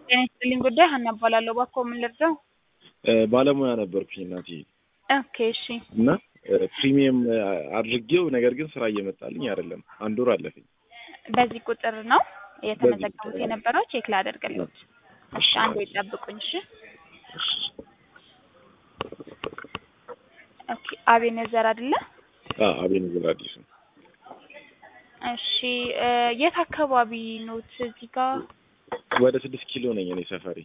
ጤና ይስጥልኝ ጉዳይ ሀና እባላለሁ። እባክዎ ምን ልርዳው? ባለሙያ ነበርኩኝ እናቴ ኦኬ እሺ። እና ፕሪሚየም አድርጌው ነገር ግን ስራ እየመጣልኝ አይደለም። አንድ ወር አለፈኝ። በዚህ ቁጥር ነው የተመዘገቡት ቁጥር ነው። የነበረው? ቼክ ላደርግልዎት። እሺ አንዴ ይጠብቁኝ። እሺ ኦኬ። አቤኔዘር አይደለ? አቤኔዘር አዲስ ነው። እሺ የት አካባቢ ኖት? እዚህ ጋር ወደ 6 ኪሎ ነኝ እኔ ሰፈሬ።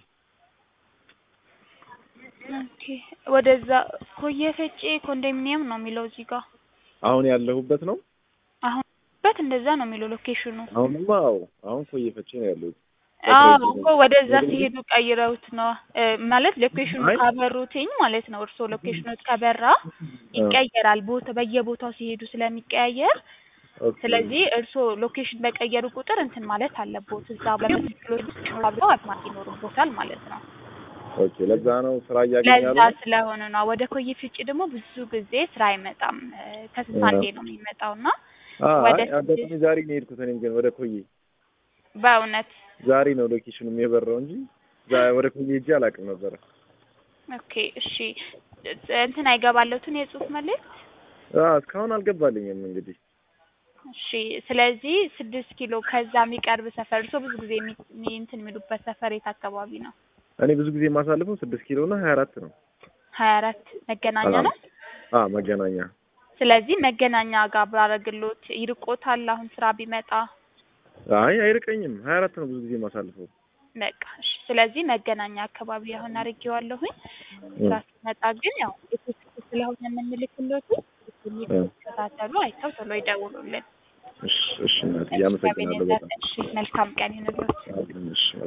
ኦኬ ወደዛ ኮየ ፈጬ ኮንዶሚኒየም ነው የሚለው እዚህ ጋር። አሁን ያለሁበት ነው። አሁን እንደዛ ነው የሚለው ሎኬሽኑ። አሁን ኮየ ፈጬ ነው ያለሁት። እኮ ወደዛ ሲሄዱ ቀይረውት ነው ማለት ሎኬሽኑ ካበሩትኝ ማለት ነው። እርሶ ሎኬሽኑ ከበራ ይቀየራል ቦታ በየቦታው ሲሄዱ ስለሚቀያየር። ስለዚህ እርሶ ሎኬሽን በቀየሩ ቁጥር እንትን ማለት አለቦት እዛ በመስክሎት አብረው አጥማት ይኖርቦታል ማለት ነው። ኦኬ ለዛ ነው ስራ እያገኛለሁ። ለዛ ስለሆነ ነው። ወደ ኮየ ፈጬ ደግሞ ብዙ ጊዜ ስራ አይመጣም። ከስንት አንዴ ነው የሚመጣውና ወደ አጋጣሚ ዛሬ ነው የሄድኩት። እኔም ግን ወደ ኮየ በእውነት ዛሬ ነው ሎኬሽኑ የበራው እንጂ ወደ ኮየ ሄጄ አላውቅም ነበር። ኦኬ እሺ። እንትን አይገባለሁትን የጽሁፍ መልእክት እስካሁን አልገባልኝም እንግዲህ። እሺ ስለዚህ 6 ኪሎ ከዛ የሚቀርብ ሰፈር እርሶ ብዙ ጊዜ እንትን የሚሉበት ሰፈር የት አካባቢ ነው? እኔ ብዙ ጊዜ የማሳልፈው 6 ኪሎ እና 24 ነው። 24 መገናኛ ነው? መገናኛ። ስለዚህ መገናኛ ጋር ባረግሎት ይርቆታል አሁን ስራ ቢመጣ? አይርቀኝም። 24 ነው ብዙ ጊዜ የማሳልፈው። በቃ እሺ። ስለዚህ መገናኛ አካባቢ አሁን አርጌዋለሁኝ። ስራ ሲመጣ ግን ያው የቴክስት ስለሆነ የምንልክሎት ተከታተሉ፣ አይተው ቶሎ ይደውሉልን። እሺ እናቴ ያመሰግናለሁ በጣም። እሺ መልካም ቀን ይሁንልዎት። እሺ